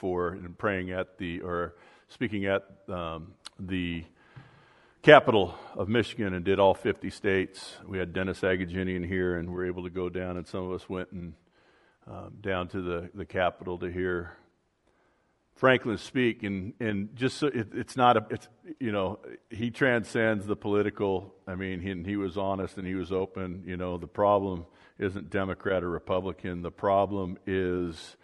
before and speaking at the capital of Michigan and did all 50 states. We had Dennis Agajanian here, and we were able to go down, and some of us went and down to the capital to hear Franklin speak, and just so he transcends the political. I mean, he was honest and he was open. The problem isn't Democrat or Republican. The problem is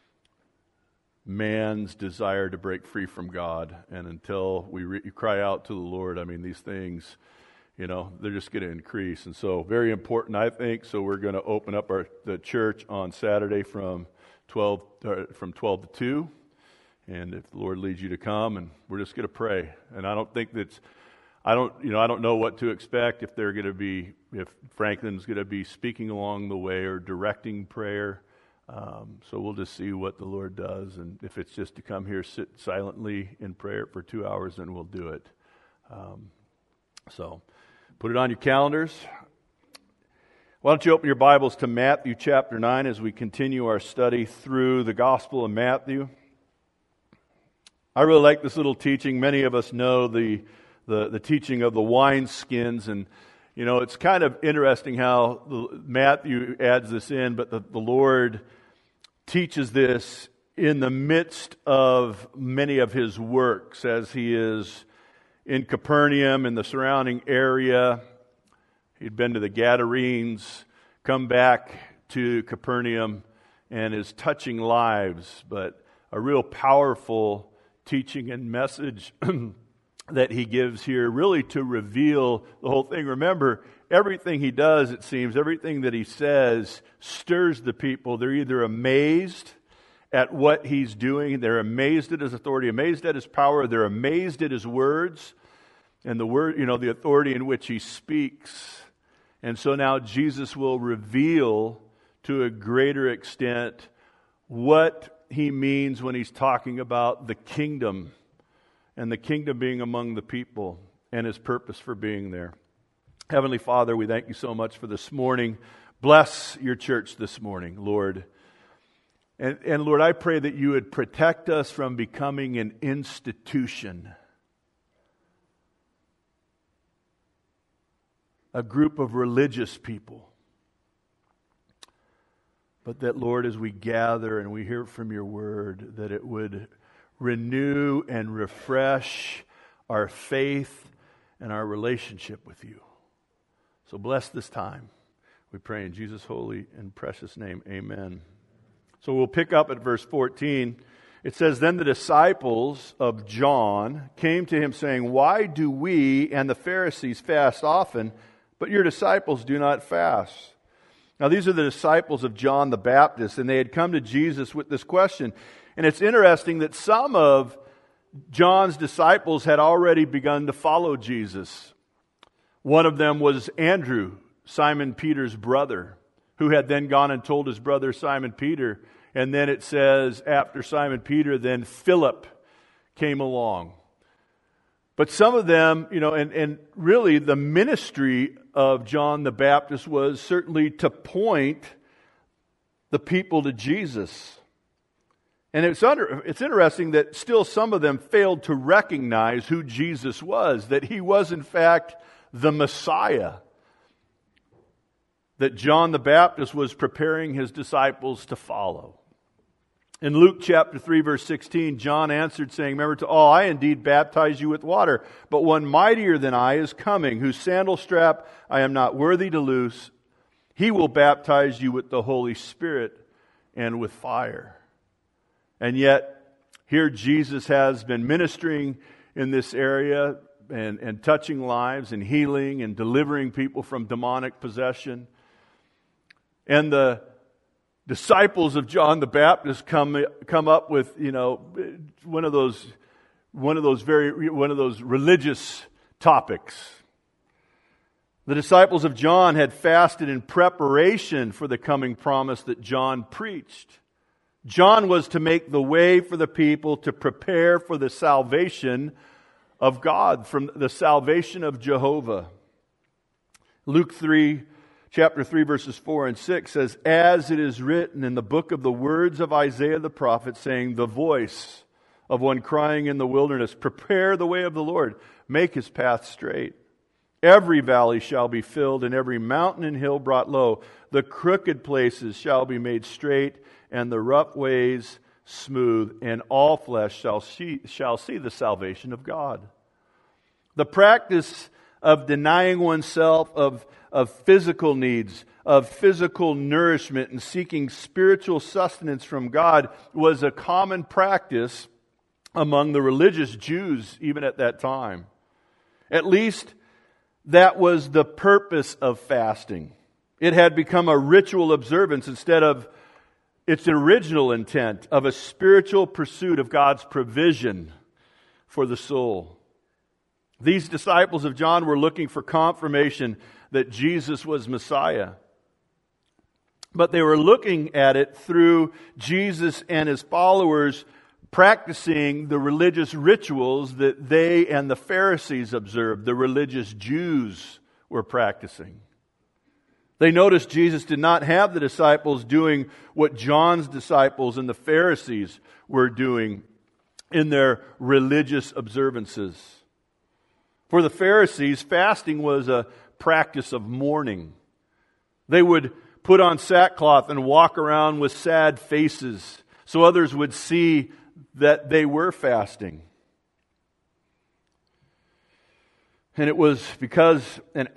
man's desire to break free from God. And until we cry out to the Lord, I mean, these things, they're just going to increase. And so, very important, I think. So we're going to open up the church on Saturday from 12 to 2. And if the Lord leads you to come, and we're just going to pray. And I don't know what to expect, if Franklin's going to be speaking along the way or directing prayer. So we'll just see what the Lord does. And if it's just to come here, sit silently in prayer for 2 hours, then we'll do it. So put it on your calendars. Why don't you open your Bibles to Matthew chapter 9 as we continue our study through the Gospel of Matthew. I really like this little teaching. Many of us know the teaching of the wineskins, and it's kind of interesting how Matthew adds this in, but the Lord teaches this in the midst of many of his works as he is in Capernaum and the surrounding area. He'd been to the Gadarenes, come back to Capernaum, and is touching lives, but a real powerful teaching and message that he gives here, really to reveal the whole thing. Remember, everything he does, it seems, everything that he says stirs the people. They're either amazed at what he's doing, they're amazed at his authority, amazed at his power, they're amazed at his words, and the authority in which he speaks. And so now Jesus will reveal to a greater extent what he means when he's talking about the kingdom, and the kingdom being among the people, and his purpose for being there. Heavenly Father, we thank you so much for this morning. Bless your church this morning, Lord. And Lord, I pray that you would protect us from becoming an institution, a group of religious people. But that, Lord, as we gather and we hear from your word, that it would renew and refresh our faith and our relationship with you. So bless this time. We pray in Jesus' holy and precious name. Amen. So we'll pick up at verse 14. It says, "Then the disciples of John came to him saying, 'Why do we and the Pharisees fast often, but your disciples do not fast?' Now these are the disciples of John the Baptist, and they had come to Jesus with this question. And it's interesting that some of John's disciples had already begun to follow Jesus. One of them was Andrew, Simon Peter's brother, who had then gone and told his brother Simon Peter. And then it says, after Simon Peter, then Philip came along. But some of them, and really the ministry of John the Baptist was certainly to point the people to Jesus. And it's interesting that still some of them failed to recognize who Jesus was, that he was in fact the Messiah, that John the Baptist was preparing his disciples to follow. In Luke chapter 3, verse 16, John answered, saying, "Remember to all, I indeed baptize you with water, but one mightier than I is coming, whose sandal strap I am not worthy to loose. He will baptize you with the Holy Spirit and with fire." And yet, here Jesus has been ministering in this area and touching lives and healing and delivering people from demonic possession. And the disciples of John the Baptist come up with, one of those religious topics. The disciples of John had fasted in preparation for the coming promise that John preached. John was to make the way for the people to prepare for the salvation of God, from the salvation of Jehovah. Luke 3, chapter 3, verses 4 and 6 says, "As it is written in the book of the words of Isaiah the prophet, saying, the voice of one crying in the wilderness, prepare the way of the Lord, make his path straight. Every valley shall be filled, and every mountain and hill brought low. The crooked places shall be made straight, and the rough ways smooth, and all flesh shall see the salvation of God." The practice of denying oneself of physical needs, of physical nourishment, and seeking spiritual sustenance from God was a common practice among the religious Jews even at that time. At least that was the purpose of fasting. It had become a ritual observance instead of its original intent of a spiritual pursuit of God's provision for the soul. These disciples of John were looking for confirmation that Jesus was Messiah. But they were looking at it through Jesus and his followers practicing the religious rituals that they and the Pharisees observed, the religious Jews were practicing. They noticed Jesus did not have the disciples doing what John's disciples and the Pharisees were doing in their religious observances. For the Pharisees, fasting was a practice of mourning. They would put on sackcloth and walk around with sad faces so others would see that they were fasting. And it was because it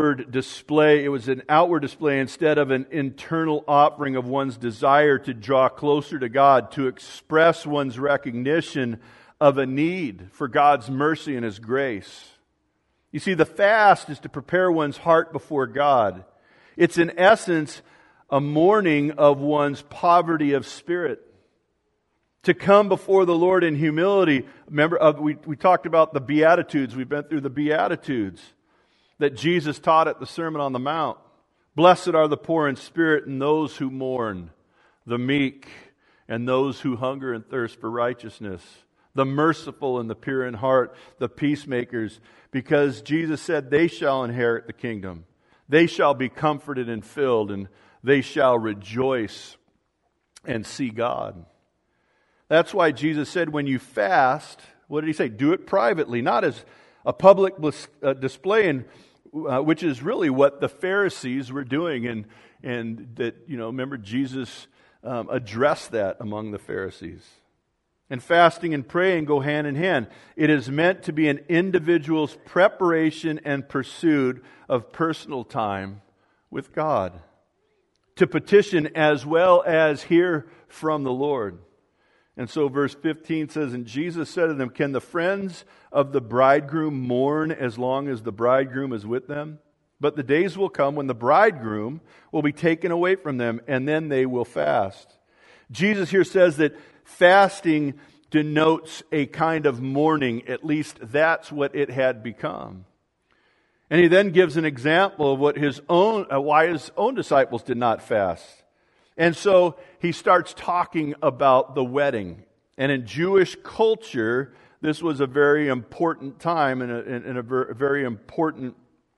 was an outward display instead of an internal offering of one's desire to draw closer to God, to express one's recognition of a need for God's mercy and His grace. You see, the fast is to prepare one's heart before God. It's in essence a mourning of one's poverty of spirit. To come before the Lord in humility. Remember, we talked about the Beatitudes. We've been through the Beatitudes that Jesus taught at the Sermon on the Mount. Blessed are the poor in spirit and those who mourn, the meek and those who hunger and thirst for righteousness, the merciful and the pure in heart, the peacemakers, because Jesus said they shall inherit the kingdom. They shall be comforted and filled, and they shall rejoice and see God. That's why Jesus said when you fast, what did He say? Do it privately, not as a public display, which is really what the Pharisees were doing. And that, remember Jesus addressed that among the Pharisees. And fasting and praying go hand in hand. It is meant to be an individual's preparation and pursuit of personal time with God, to petition as well as hear from the Lord. And so verse 15 says, "And Jesus said to them, can the friends of the bridegroom mourn as long as the bridegroom is with them? But the days will come when the bridegroom will be taken away from them, and then they will fast." Jesus here says that fasting denotes a kind of mourning. At least that's what it had become. And He then gives an example of why His own disciples did not fast. And so He starts talking about the wedding. And in Jewish culture, this was a very important time and a very important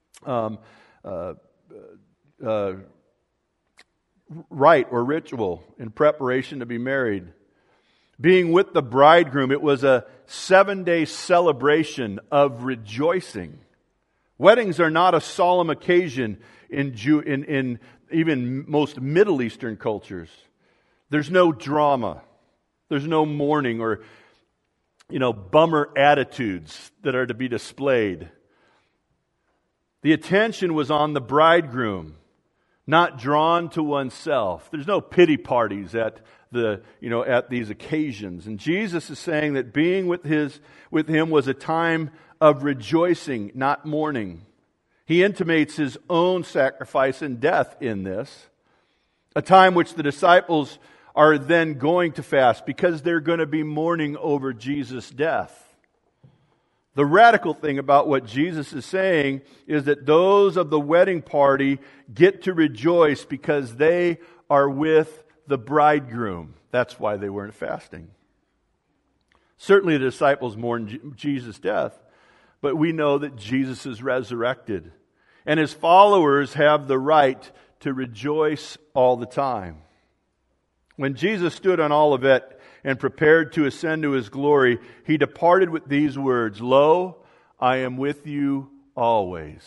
rite or ritual in preparation to be married. Being with the bridegroom, it was a 7-day celebration of rejoicing. Weddings are not a solemn occasion in even most Middle Eastern cultures. There's no drama. There's no mourning or, bummer attitudes that are to be displayed. The attention was on the bridegroom, not drawn to oneself. There's no pity parties at these occasions. And Jesus is saying that being with Him was a time of rejoicing, not mourning. He intimates His own sacrifice and death in this, a time which the disciples are then going to fast because they're going to be mourning over Jesus' death. The radical thing about what Jesus is saying is that those of the wedding party get to rejoice because they are with the bridegroom. That's why they weren't fasting. Certainly the disciples mourned Jesus' death, but we know that Jesus is resurrected. And His followers have the right to rejoice all the time. When Jesus stood on Olivet and prepared to ascend to His glory, He departed with these words, "Lo, I am with you always."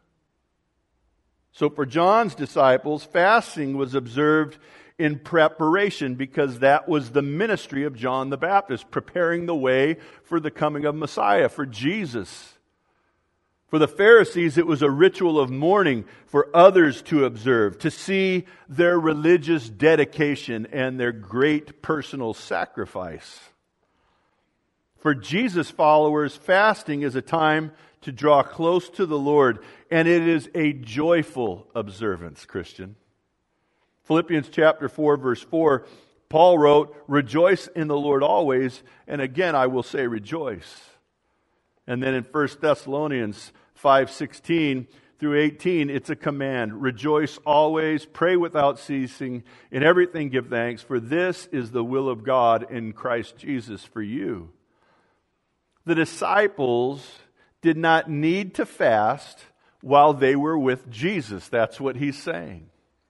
So for John's disciples, fasting was observed in preparation because that was the ministry of John the Baptist, preparing the way for the coming of Messiah, for Jesus. For the Pharisees, it was a ritual of mourning for others to observe, to see their religious dedication and their great personal sacrifice. For Jesus followers, fasting is a time to draw close to the Lord, and it is a joyful observance, Christian. Philippians chapter 4, verse 4, Paul wrote, "Rejoice in the Lord always," and again I will say rejoice. And then in 1 Thessalonians 5:16 through 18, it's a command. "Rejoice always, pray without ceasing, in everything give thanks, for this is the will of God in Christ Jesus for you." The disciples did not need to fast while they were with Jesus. That's what he's saying.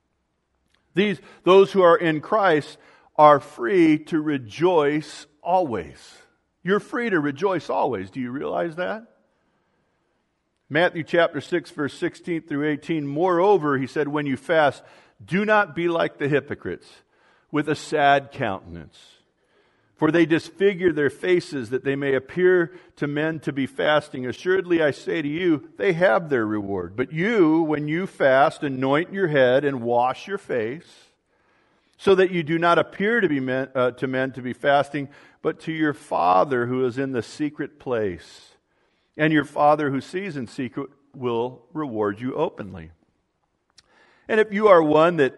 Those who are in Christ are free to rejoice always. You're free to rejoice always. Do you realize that? Matthew chapter 6, verse 16 through 18, "Moreover," he said, "when you fast, do not be like the hypocrites, with a sad countenance. For they disfigure their faces, that they may appear to men to be fasting. Assuredly, I say to you, they have their reward. But you, when you fast, anoint your head and wash your face, so that you do not appear to men to be fasting, but to your Father who is in the secret place. And your Father who sees in secret will reward you openly." And if you are one that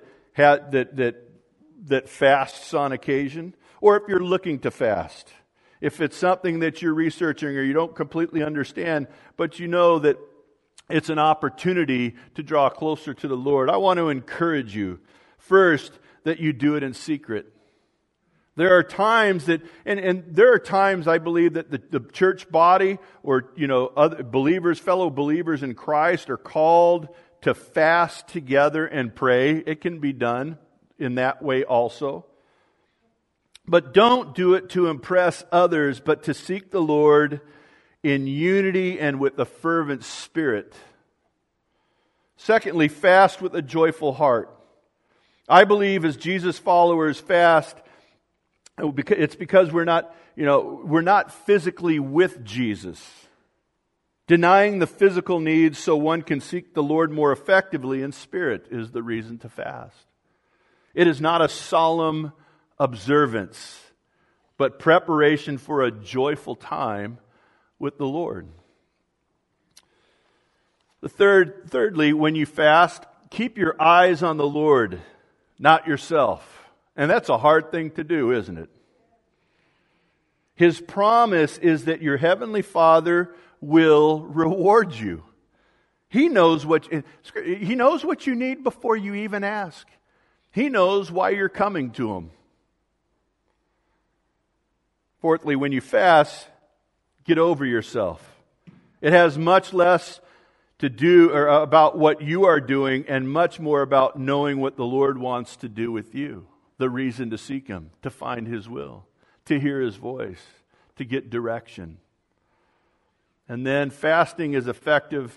fasts on occasion, or if you're looking to fast, if it's something that you're researching or you don't completely understand, but you know that it's an opportunity to draw closer to the Lord, I want to encourage you, first, that you do it in secret. There are times that, and there are times I believe that the church body or, other believers, fellow believers in Christ are called to fast together and pray. It can be done in that way also. But don't do it to impress others, but to seek the Lord in unity and with a fervent spirit. Secondly, fast with a joyful heart. I believe as Jesus followers fast, it's because we're not physically with Jesus. Denying the physical needs so one can seek the Lord more effectively in spirit is the reason to fast. It is not a solemn observance, but preparation for a joyful time with the Lord. Thirdly, when you fast, keep your eyes on the Lord, not yourself. And that's a hard thing to do, isn't it? His promise is that your heavenly Father will reward you. He knows what you need before you even ask. He knows why you're coming to Him. Fourthly, when you fast, get over yourself. It has much less to do about what you are doing and much more about knowing what the Lord wants to do with you. The reason to seek Him, to find His will, to hear His voice, to get direction. And then fasting is effective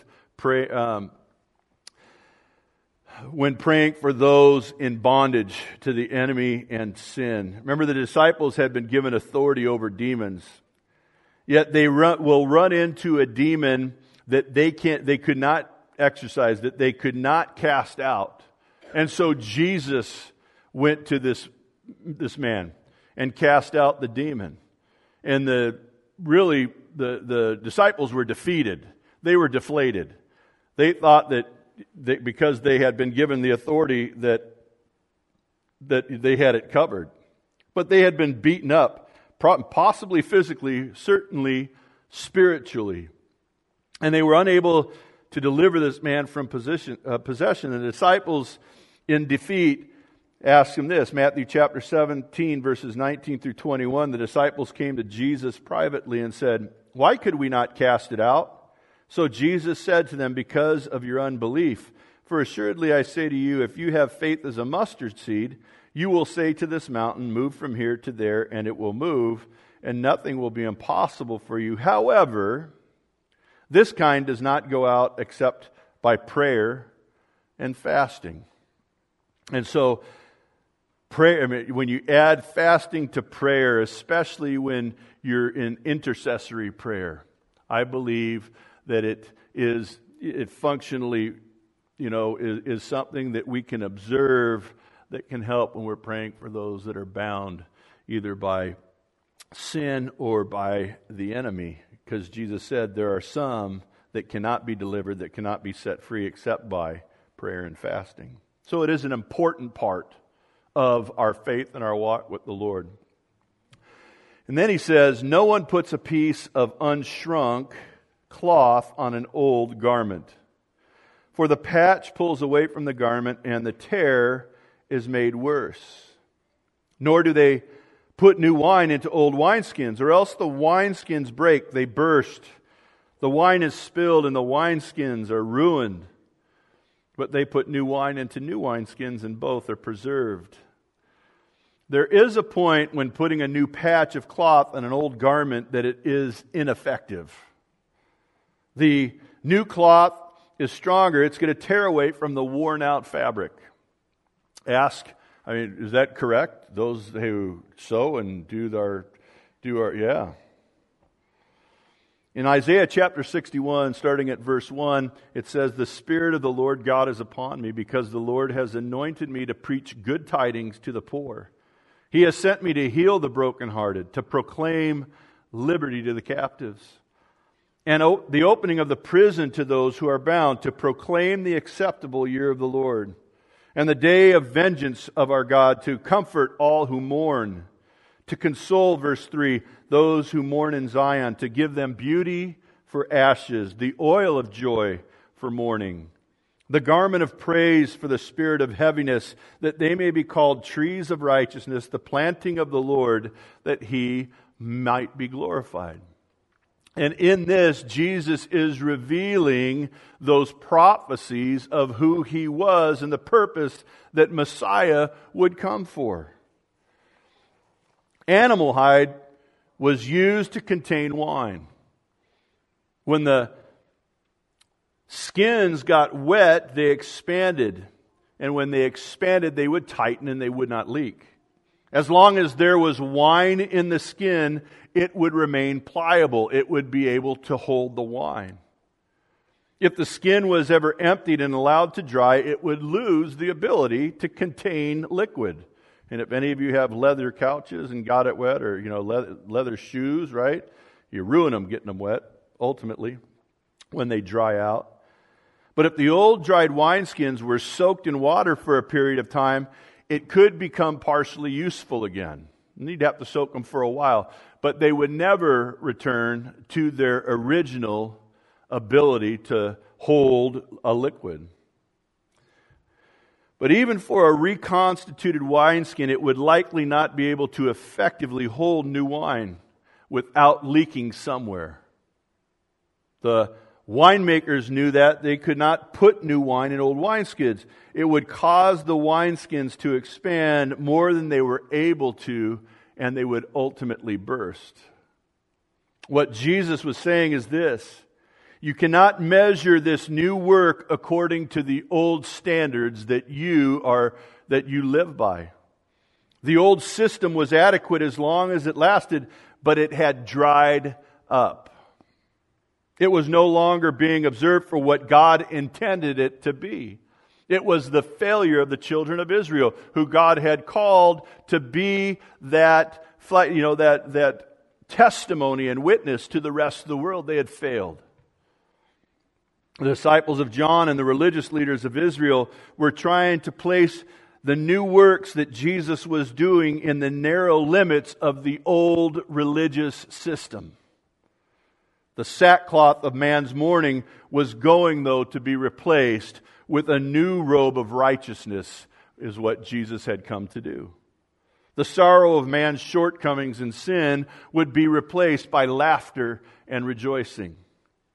when praying for those in bondage to the enemy and sin. Remember, the disciples had been given authority over demons, yet they will run into a demon that they could not exorcise, that they could not cast out. And so Jesus went to this man and cast out the demon. And the disciples were defeated. They were deflated. They thought that because they had been given the authority that they had it covered. But they had been beaten up, possibly physically, certainly spiritually. And they were unable to deliver this man from possession. The disciples, in defeat, asked him this. Matthew chapter 17, verses 19 through 21. The disciples came to Jesus privately and said, "Why could we not cast it out? So Jesus said to them, because of your unbelief, for assuredly I say to you, if you have faith as a mustard seed, you will say to this mountain, move from here to there, and it will move, and nothing will be impossible for you. However, this kind does not go out except by prayer and fasting. And so, prayer, when you add fasting to prayer, especially when you're in intercessory prayer, I believe that it functionally, is something that we can observe that can help when we're praying for those that are bound either by sin or by the enemy. Because Jesus said there are some that cannot be delivered, that cannot be set free except by prayer and fasting. So it is an important part of our faith and our walk with the Lord. And then he says, no one puts a piece of unshrunk cloth on an old garment. For the patch pulls away from the garment and the tear is made worse. Nor do they put new wine into old wineskins, or else the wineskins break, they burst. The wine is spilled and the wineskins are ruined. But they put new wine into new wineskins and both are preserved. There is a point when putting a new patch of cloth on an old garment that it is ineffective. The new cloth is stronger. It's going to tear away from the worn out fabric. Is that correct? Those who sew and do our, yeah. In Isaiah chapter 61, starting at verse 1, it says, the Spirit of the Lord God is upon me, because the Lord has anointed me to preach good tidings to the poor. He has sent me to heal the brokenhearted, to proclaim liberty to the captives, and the opening of the prison to those who are bound, to proclaim the acceptable year of the Lord, and the day of vengeance of our God, to comfort all who mourn, to console, verse 3, those who mourn in Zion, to give them beauty for ashes, the oil of joy for mourning, the garment of praise for the spirit of heaviness, that they may be called trees of righteousness, the planting of the Lord, that He might be glorified. And in this, Jesus is revealing those prophecies of who He was and the purpose that Messiah would come for. Animal hide was used to contain wine. When the skins got wet, they expanded. And when they expanded, they would tighten and they would not leak. As long as there was wine in the skin, it would remain pliable. It would be able to hold the wine. If the skin was ever emptied and allowed to dry, it would lose the ability to contain liquid. And if any of you have leather couches and got it wet, or leather shoes, right? You ruin them getting them wet, ultimately, when they dry out. But if the old dried wineskins were soaked in water for a period of time, it could become partially useful again. You'd have to soak them for a while, but they would never return to their original ability to hold a liquid. But even for a reconstituted wineskin, it would likely not be able to effectively hold new wine without leaking somewhere. The winemakers knew that. They could not put new wine in old wineskins. It would cause the wineskins to expand more than they were able to, and they would ultimately burst. What Jesus was saying is this: you cannot measure this new work according to the old standards that you live by. The old system was adequate as long as it lasted, but it had dried up. It was no longer being observed for what God intended it to be. It was the failure of the children of Israel, who God had called to be that testimony and witness to the rest of the world. They had failed. The disciples of John and the religious leaders of Israel were trying to place the new works that Jesus was doing in the narrow limits of the old religious system. The sackcloth of man's mourning was going, though, to be replaced with a new robe of righteousness, is what Jesus had come to do. The sorrow of man's shortcomings and sin would be replaced by laughter and rejoicing.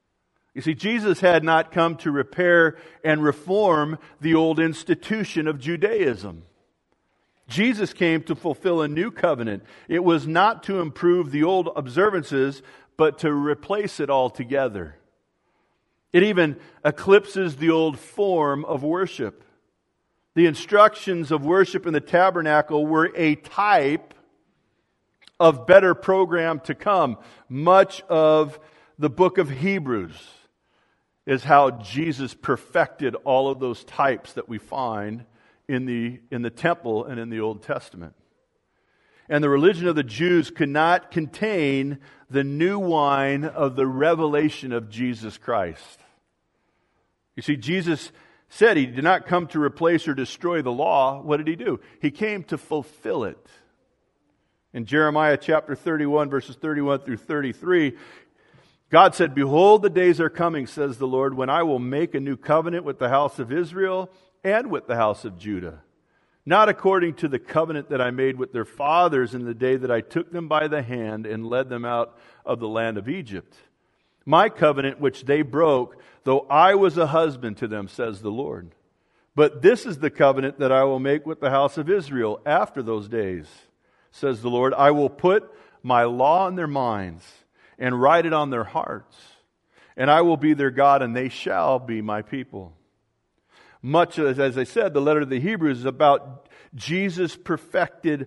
You see, Jesus had not come to repair and reform the old institution of Judaism. Jesus came to fulfill a new covenant. It was not to improve the old observances, but to replace it altogether. It even eclipses the old form of worship. The instructions of worship in the tabernacle were a type of better program to come. Much of the book of Hebrews is how Jesus perfected all of those types that we find in the temple and in the Old Testament. And the religion of the Jews could not contain the new wine of the revelation of Jesus Christ. You see, Jesus said He did not come to replace or destroy the law. What did He do? He came to fulfill it. In Jeremiah chapter 31, verses 31 through 33, God said, "Behold, the days are coming, says the Lord, when I will make a new covenant with the house of Israel and with the house of Judah, not according to the covenant that I made with their fathers in the day that I took them by the hand and led them out of the land of Egypt. My covenant which they broke, though I was a husband to them, says the Lord. But this is the covenant that I will make with the house of Israel after those days, says the Lord. I will put my law in their minds and write it on their hearts. And I will be their God, and they shall be my people." Much as I said, the letter to the Hebrews is about Jesus perfected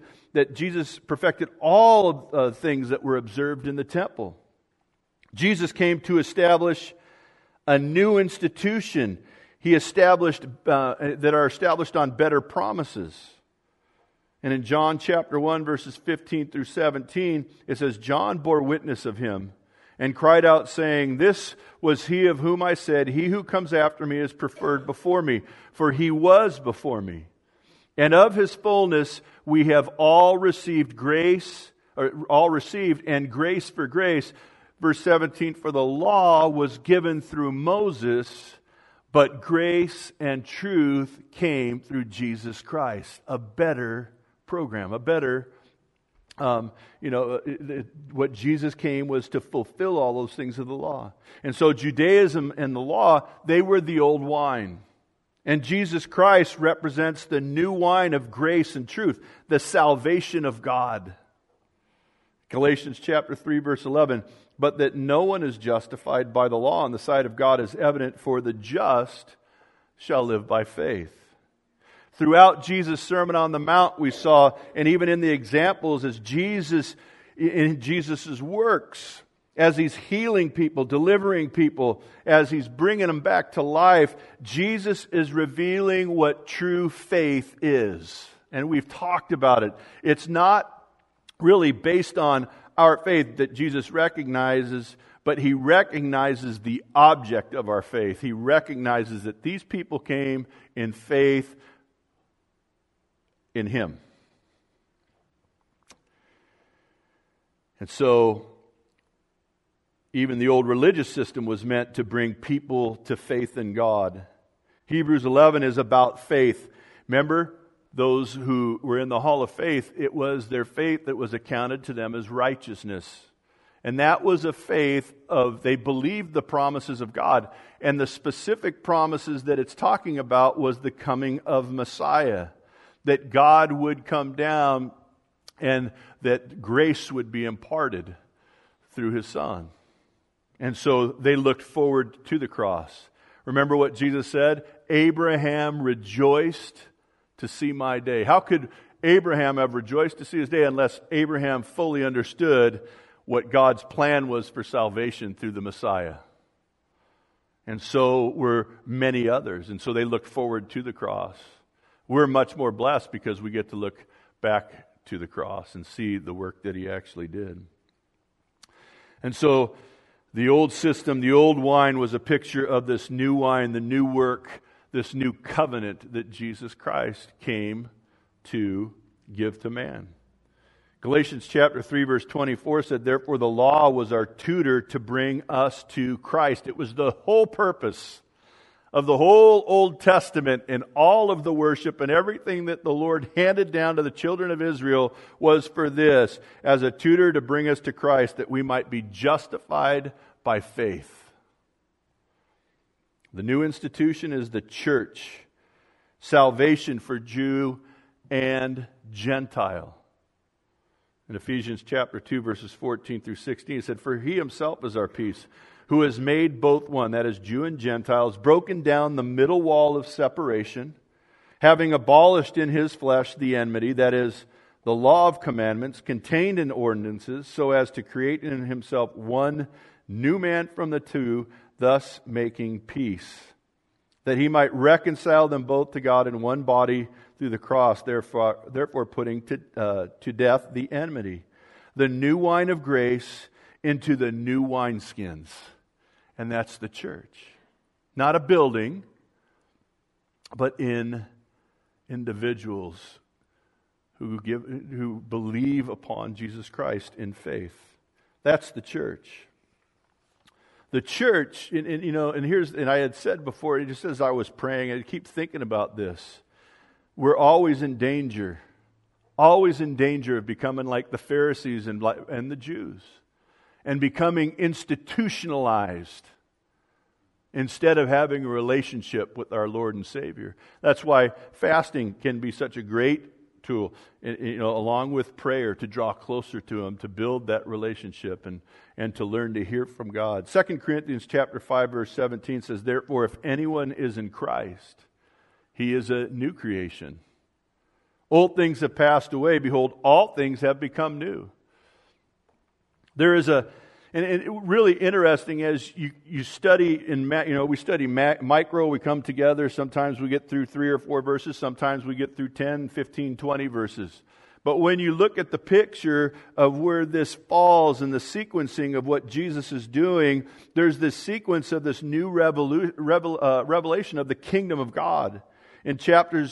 all of things that were observed in the temple. Jesus came to establish a new institution. He established that are established on better promises. And in John chapter 1, verses 15 through 17, it says, "John bore witness of Him and cried out, saying, 'This was He of whom I said, He who comes after me is preferred before me, for He was before me. And of His fullness we have all received and grace for grace.'" Verse 17, "For the law was given through Moses, but grace and truth came through Jesus Christ." A better program, a better, what Jesus came was to fulfill all those things of the law. And so Judaism and the law, they were the old wine. And Jesus Christ represents the new wine of grace and truth, the salvation of God. Galatians chapter 3, verse 11, "But that no one is justified by the law in the sight of God is evident, for the just shall live by faith." Throughout Jesus' Sermon on the Mount, we saw, and even in the examples as Jesus, in Jesus' works, as He's healing people, delivering people, as He's bringing them back to life, Jesus is revealing what true faith is. And we've talked about it. It's not really based on our faith that Jesus recognizes, but He recognizes the object of our faith. He recognizes that these people came in faith in Him. And so, even the old religious system was meant to bring people to faith in God. Hebrews 11 is about faith. Remember, those who were in the hall of faith, it was their faith that was accounted to them as righteousness. And that was a faith of, they believed the promises of God. And the specific promises that it's talking about was the coming of Messiah. That God would come down and that grace would be imparted through His Son. And so they looked forward to the cross. Remember what Jesus said? "Abraham rejoiced to see my day." How could Abraham have rejoiced to see his day unless Abraham fully understood what God's plan was for salvation through the Messiah? And so were many others. And so they looked forward to the cross. We're much more blessed because we get to look back to the cross and see the work that He actually did. And so the old system, the old wine was a picture of this new wine, the new work, this new covenant that Jesus Christ came to give to man. Galatians chapter 3 verse 24 said, "Therefore the law was our tutor to bring us to Christ." It was the whole purpose of the whole Old Testament and all of the worship and everything that the Lord handed down to the children of Israel was for this, as a tutor to bring us to Christ, that we might be justified by faith. The new institution is the church. Salvation for Jew and Gentile. In Ephesians chapter 2, verses 14 through 16, it said, "For he himself is our peace, who has made both one," that is Jew and Gentiles, "broken down the middle wall of separation, having abolished in his flesh the enmity," that is, the law of commandments contained in ordinances, "so as to create in himself one new man from the two, thus making peace, that he might reconcile them both to God in one body through the cross, therefore putting to death the enmity. The new wine of grace into the new wineskins." And that's the church. Not a building, but in individuals who believe upon Jesus Christ in faith. That's the church. The church, and I had said before, just as I was praying, I keep thinking about this. We're always in danger of becoming like the Pharisees and the Jews, and becoming institutionalized instead of having a relationship with our Lord and Savior. That's why fasting can be such a great tool, along with prayer, to draw closer to Him, to build that relationship and to learn to hear from God. 2 Corinthians chapter 5, verse 17 says, "Therefore, if anyone is in Christ, he is a new creation. Old things have passed away. Behold, all things have become new." There is and really interesting as you study we study micro, we come together, sometimes we get through 3 or 4 verses, sometimes we get through 10, 15, 20 verses. But when you look at the picture of where this falls and the sequencing of what Jesus is doing, there's this sequence of this new revelation of the kingdom of God. In chapter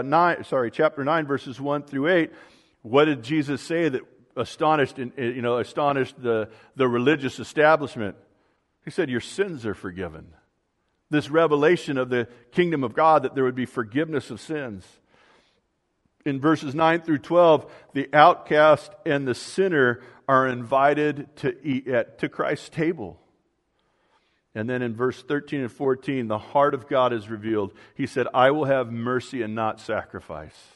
9, verses 1 through 8, what did Jesus say that astonished the religious establishment? He said, "Your sins are forgiven." This revelation of the kingdom of God, that there would be forgiveness of sins. In verses 9 through 12, the outcast and the sinner are invited to eat to Christ's table. And then in verse 13 and 14, the heart of God is revealed. He said, "I will have mercy and not sacrifice."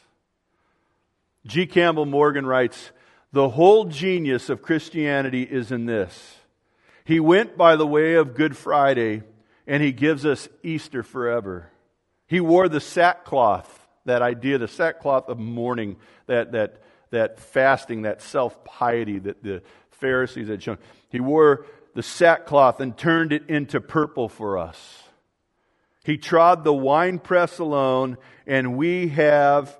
G. Campbell Morgan writes, "The whole genius of Christianity is in this. He went by the way of Good Friday, and He gives us Easter forever. He wore the sackcloth," that idea, the sackcloth of mourning, that fasting, that self-piety that the Pharisees had shown. He wore the sackcloth and turned it into purple for us. He trod the winepress alone, and we have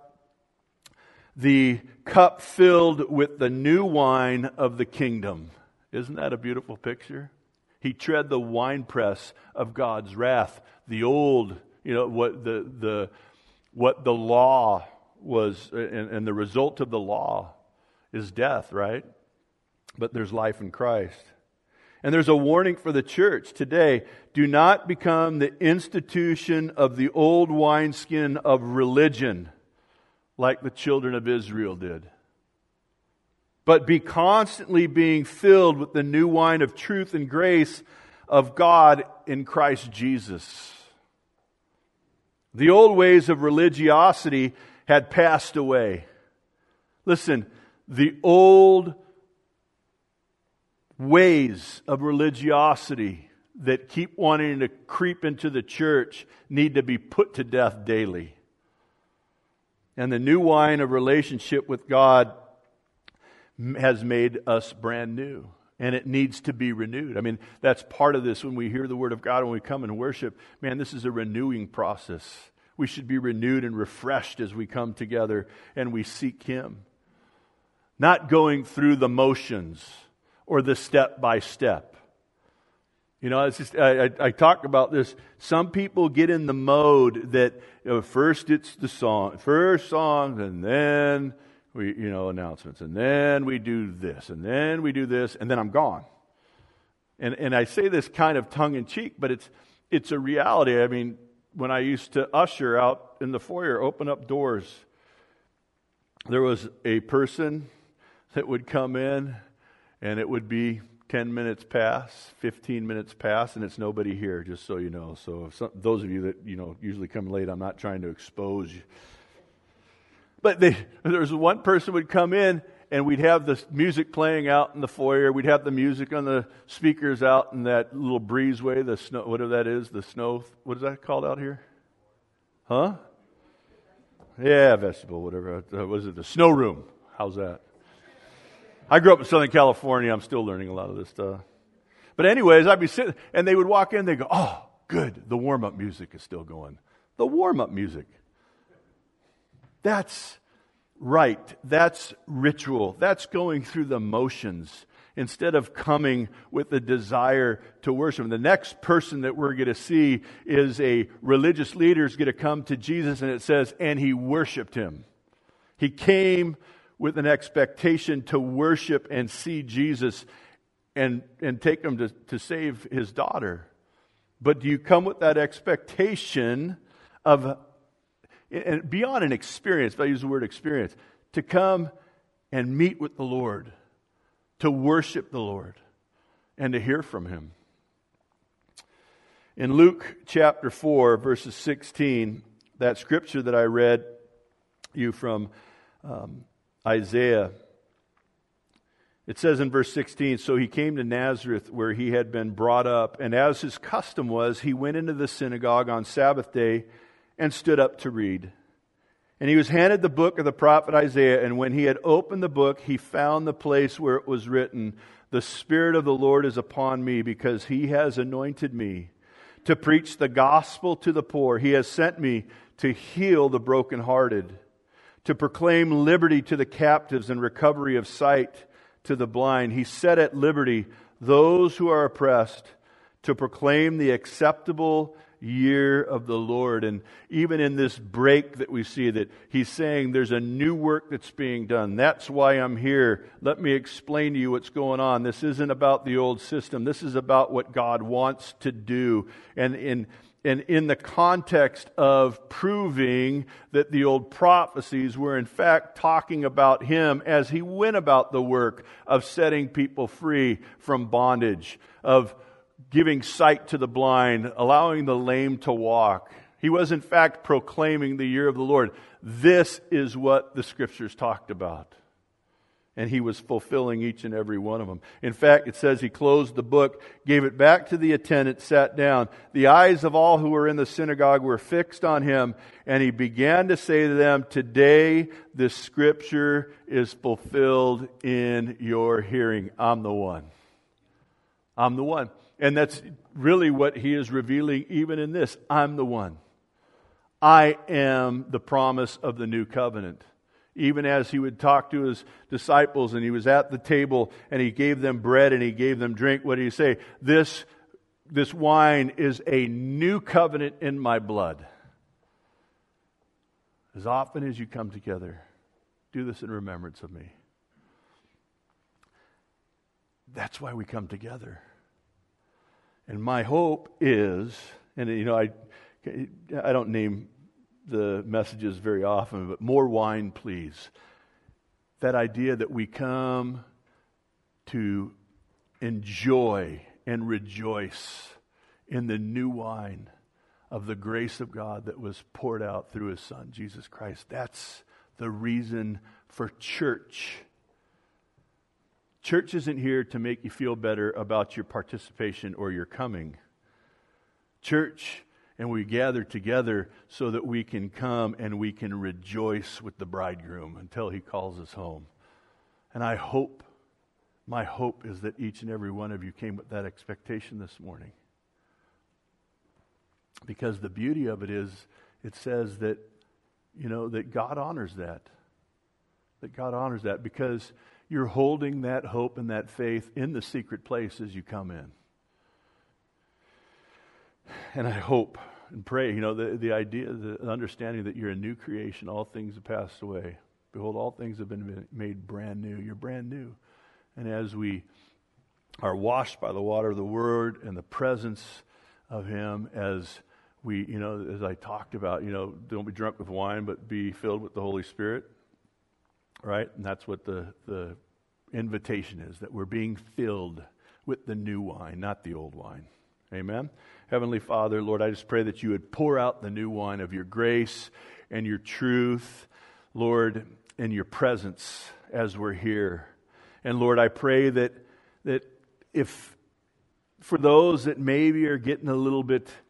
the cup filled with the new wine of the kingdom. Isn't that a beautiful picture? He tread the winepress of God's wrath. The old, what the law was, and the result of the law is death, right? But there's life in Christ. And there's a warning for the church today. Do not become the institution of the old wineskin of religion, like the children of Israel did. But be constantly being filled with the new wine of truth and grace of God in Christ Jesus. The old ways of religiosity had passed away. Listen, the old ways of religiosity that keep wanting to creep into the church need to be put to death daily. And the new wine of relationship with God has made us brand new. And it needs to be renewed. I mean, that's part of this when we hear the Word of God, when we come and worship. Man, this is a renewing process. We should be renewed and refreshed as we come together and we seek Him. Not going through the motions or the step by step. It's just, I talk about this. Some people get in the mode that first it's the song, and then we, announcements, and then we do this, and then we do this, and then I'm gone. And I say this kind of tongue in cheek, but it's a reality. I mean, when I used to usher out in the foyer, open up doors, there was a person that would come in, and it would be 10 minutes pass, 15 minutes pass, and it's nobody here, just so you know. So if those of you that, usually come late, I'm not trying to expose you. But there was one person would come in, and we'd have the music playing out in the foyer. We'd have the music on the speakers out in that little breezeway, the snow, whatever that is, the snow, what is that called out here? Huh? Yeah, vestibule, whatever. What is it? The snow room. How's that? I grew up in Southern California. I'm still learning a lot of this stuff. But anyways, I'd be sitting, and they would walk in, they'd go, oh, good, the warm-up music is still going. The warm-up music. That's right. That's ritual. That's going through the motions instead of coming with the desire to worship. And the next person that we're going to see is a religious leader who's going to come to Jesus, and it says, and he worshiped him. He came with an expectation to worship and see Jesus and take him to save his daughter. But do you come with that expectation of, and beyond an experience, if I use the word experience, to come and meet with the Lord, to worship the Lord, and to hear from him? In Luke chapter 4, verses 16, that scripture that I read you from Isaiah, it says in verse 16, so he came to Nazareth where he had been brought up, and as his custom was, he went into the synagogue on Sabbath day and stood up to read. And he was handed the book of the prophet Isaiah, and when he had opened the book, he found the place where it was written, the Spirit of the Lord is upon me, because he has anointed me to preach the gospel to the poor. He has sent me to heal the brokenhearted, to proclaim liberty to the captives and recovery of sight to the blind. He set at liberty those who are oppressed, to proclaim the acceptable year of the Lord. And even in this break that we see, that he's saying there's a new work that's being done. That's why I'm here. Let me explain to you what's going on. This isn't about the old system. This is about what God wants to do. And in the context of proving that the old prophecies were in fact talking about him as he went about the work of setting people free from bondage, of giving sight to the blind, allowing the lame to walk. He was in fact proclaiming the year of the Lord. This is what the scriptures talked about. And he was fulfilling each and every one of them. In fact, it says he closed the book, gave it back to the attendant, sat down. The eyes of all who were in the synagogue were fixed on him, and he began to say to them, today this scripture is fulfilled in your hearing. I'm the one. I'm the one. And that's really what he is revealing even in this. I'm the one. I am the promise of the new covenant. Even as he would talk to his disciples and he was at the table and he gave them bread and he gave them drink, what did he say? This wine is a new covenant in my blood. As often as you come together, do this in remembrance of me. That's why we come together. And my hope is, and I don't name the messages very often, but more wine, please. That idea that we come to enjoy and rejoice in the new wine of the grace of God that was poured out through his Son, Jesus Christ. That's the reason for church. Church isn't here to make you feel better about your participation or your coming. Church, and we gather together so that we can come and we can rejoice with the bridegroom until he calls us home. And my hope is that each and every one of you came with that expectation this morning. Because the beauty of it is, it says that, that God honors that. That God honors that because you're holding that hope and that faith in the secret place as you come in. And I hope and pray, the idea, the understanding that you're a new creation, all things have passed away. Behold, all things have been made brand new. You're brand new. And as we are washed by the water of the Word and the presence of Him, as we, as I talked about, don't be drunk with wine, but be filled with the Holy Spirit. Right? And that's what the invitation is, that we're being filled with the new wine, not the old wine. Amen? Heavenly Father, Lord, I just pray that you would pour out the new wine of your grace and your truth, Lord, and your presence as we're here. And Lord, I pray that if for those that maybe are getting a little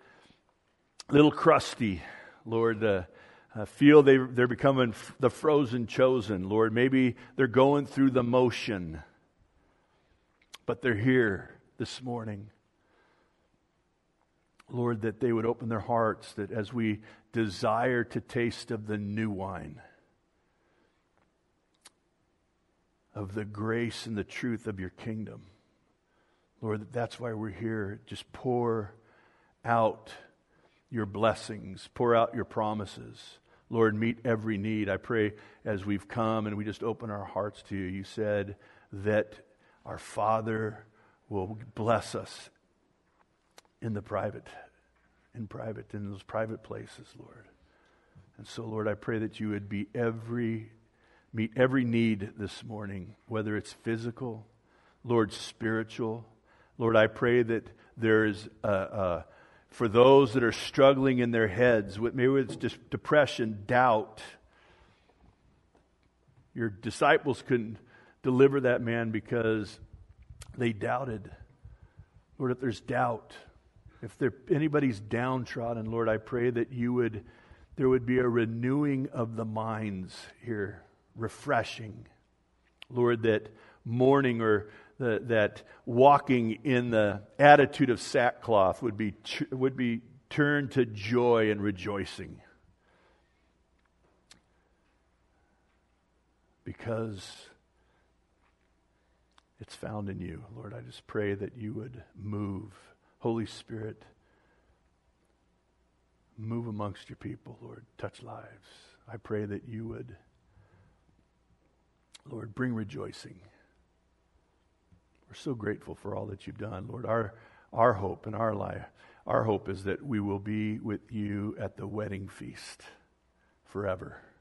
crusty, Lord, feel they're becoming the frozen chosen, Lord, maybe they're going through the motion, but they're here this morning. Lord, that they would open their hearts, that as we desire to taste of the new wine, of the grace and the truth of your kingdom, Lord, that's why we're here. Just pour out your blessings, pour out your promises. Lord, meet every need. I pray as we've come and we just open our hearts to you, you said that our Father will bless us in those private places, Lord. And so, Lord, I pray that you would meet every need this morning, whether it's physical, Lord, spiritual. Lord, I pray that there is, for those that are struggling in their heads, maybe it's just depression, doubt. Your disciples couldn't deliver that man because they doubted. Lord, if there's doubt, if anybody's downtrodden, Lord, I pray that there would be a renewing of the minds here, refreshing. Lord, that mourning or that walking in the attitude of sackcloth would be turned to joy and rejoicing. Because it's found in you. Lord, I just pray that you would move. Holy Spirit, move amongst your people, Lord. Touch lives. I pray that you would, Lord, bring rejoicing. We're so grateful for all that you've done, Lord. Our hope in our life, our hope is that we will be with you at the wedding feast forever.